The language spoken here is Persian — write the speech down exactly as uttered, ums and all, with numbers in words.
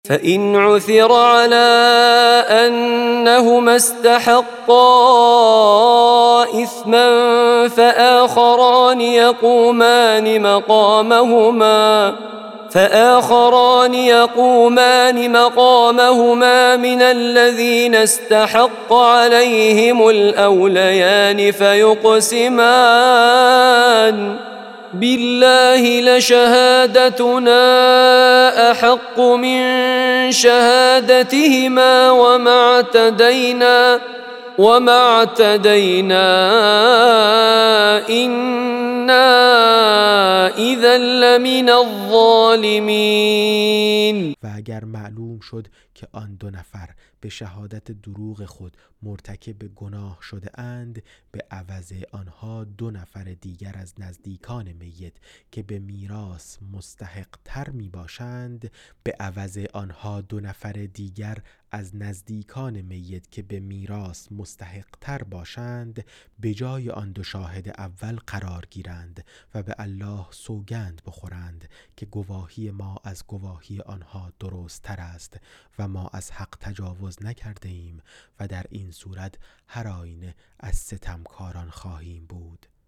فإن عثر على أنهما استحقا إثما فآخران يقومان مقامهما فآخران يقومان مقامهما من الذين استحق عليهم الأوليان فيقسمان بالله لشهادتنا أحق من شهادتهما وما اعتدينا وما اعتدينا إنا إذا لمن الظالمین. و اگر معلوم شد که آن دو نفر به شهادت دروغ خود مرتکب گناه شده اند، به عوض آنها دو نفر دیگر از نزدیکان میت که به میراث مستحق تر می باشند به عوض آنها دو نفر دیگر از نزدیکان میت که به میراث مستحق تر باشند به جای آن دو شاهد اول قرار گیرند و به الله سوگند بخورند که گواهی ما از گواهی آنها درست تر است و ما از حق تجاوز نکرده ایم و در این صورت هر آینه از ستمکاران خواهیم بود.